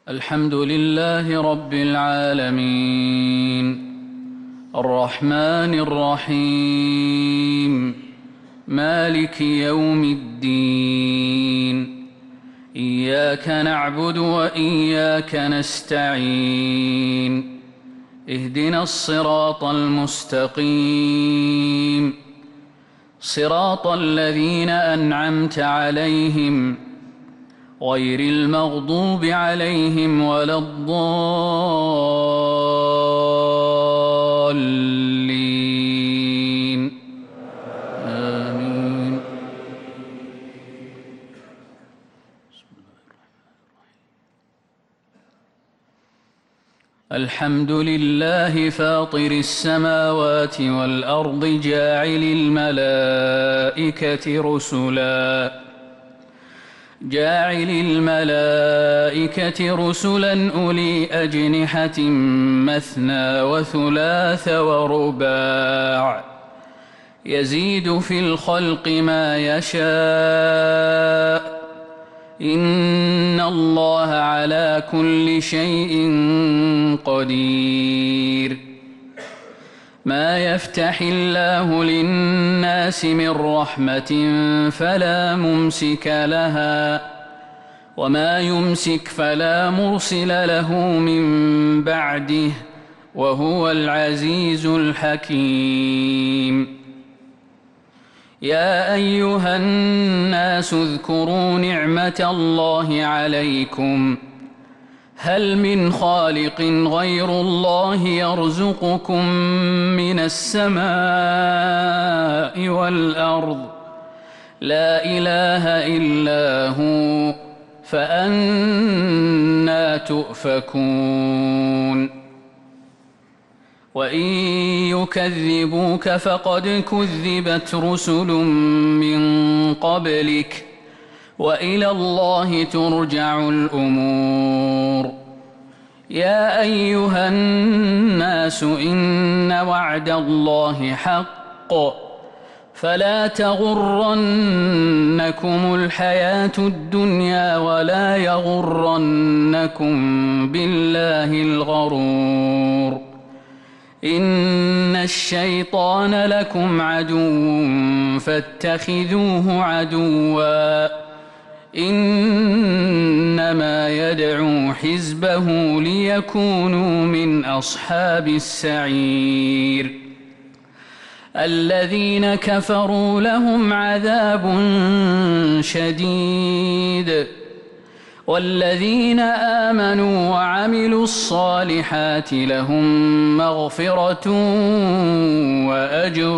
الحمد لله رب العالمين الرحمن الرحيم مالك يوم الدين إياك نعبد وإياك نستعين اهدنا الصراط المستقيم صراط الذين أنعمت عليهم غير المغضوب عليهم ولا الضالين آمين. الحمد لله فاطر السماوات والأرض جاعل الملائكة رسلا أولي أجنحة مثنى وثلاث ورباع يزيد في الخلق ما يشاء إن الله على كل شيء قدير. ما يفتح الله للناس من رحمة فلا ممسك لها وما يمسك فلا مرسل له من بعده وهو العزيز الحكيم. يا أيها الناس اذكروا نعمة الله عليكم هل من خالق غير الله يرزقكم من السماء والأرض لا إله إلا هو فأنى تؤفكون. وإن يكذبوك فقد كذبت رسل من قبلك وإلى الله ترجع الأمور. يا أيها الناس إن وعد الله حق فلا تغرنكم الحياة الدنيا ولا يغرنكم بالله الغرور. إن الشيطان لكم عدو فاتخذوه عدوا إنما يدعو حزبه ليكونوا من أصحاب السعير. الذين كفروا لهم عذاب شديد والذين آمنوا وعملوا الصالحات لهم مغفرة وأجر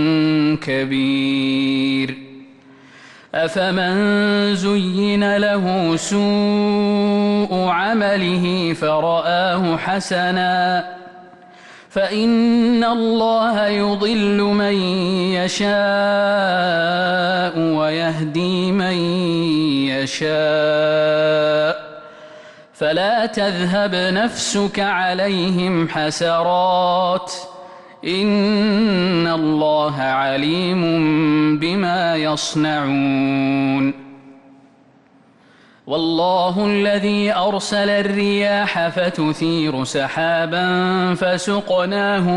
كبير. أفمن زين له سوء عمله فرآه حسنا فإن الله يضل من يشاء ويهدي من يشاء فلا تذهب نفسك عليهم حسرات إن الله عليم بما يصنعون. والله الذي أرسل الرياح فتثير سحابا فسقناه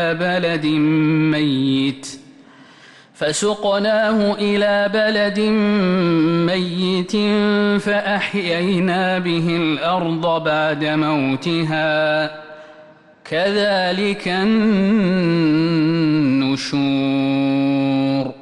إلى بلد ميت فأحيينا به الأرض بعد موتها كذلك النشور.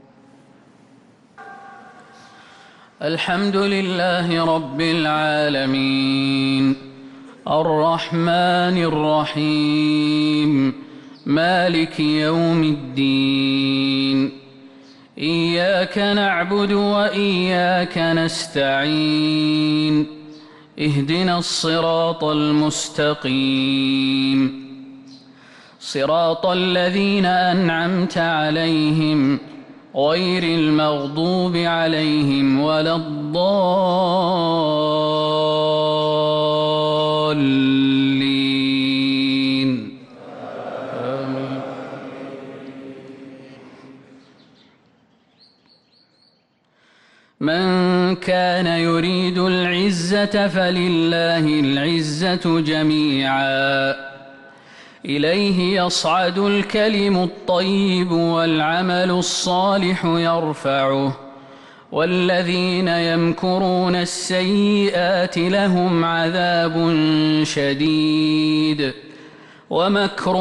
الحمد لله رب العالمين الرحمن الرحيم مالك يوم الدين إياك نعبد وإياك نستعين اهدنا الصراط المستقيم صراط الذين أنعمت عليهم غير المغضوب عليهم ولا الضالين آمين. من كان يريد العزة فلله العزة جميعا إليه يصعد الكلم الطيب والعمل الصالح يرفعه والذين يمكرون السيئات لهم عذاب شديد ومكر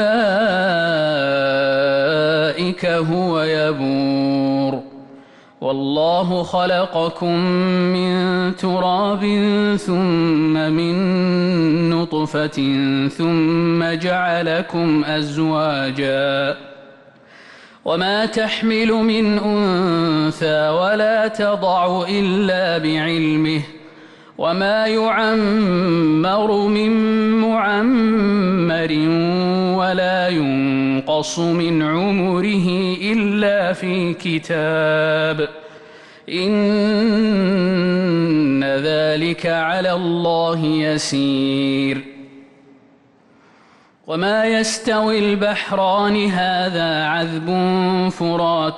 أولئك هو يبور والله خلقكم من تراب ثم من نطفة ثم جعلكم أزواجا وما تحمل من أنثى ولا تضع إلا بعلمه وما يعمر من معمر ولا ينقص من عمره إلا في كتاب إن ذلك على الله يسير وما يستوي البحران هذا عذب فرات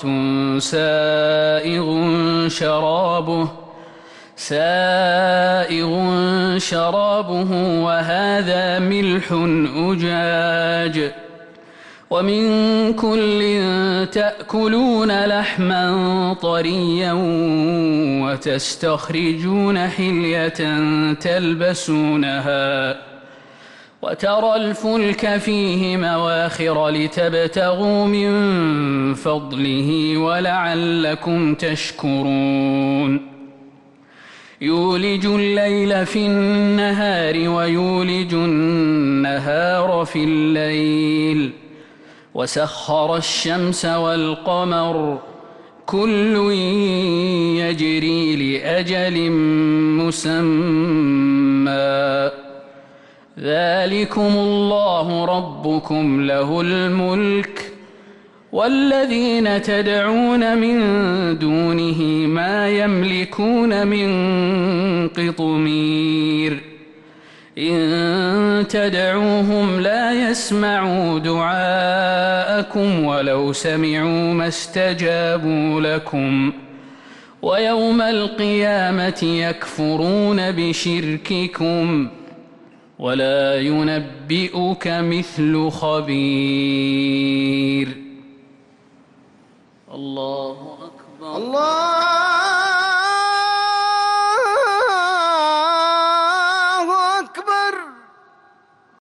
سائغ شرابه وهذا ملح أجاج ومن كل تأكلون لحما طريا وتستخرجون حلية تلبسونها وترى الفلك فيه مواخر لتبتغوا من فضله ولعلكم تشكرون يولج الليل في النهار ويولج النهار في الليل وسخر الشمس والقمر كل يجري لأجل مسمى ذلكم الله ربكم له الملك والذين تدعون من دونه ما يملكون من قطمير إن تدعوهم لا يسمعوا دعاءكم ولو سمعوا ما استجابوا لكم ويوم القيامة يكفرون بشرككم ولا ينبئك مثل خبير الله أكبر الله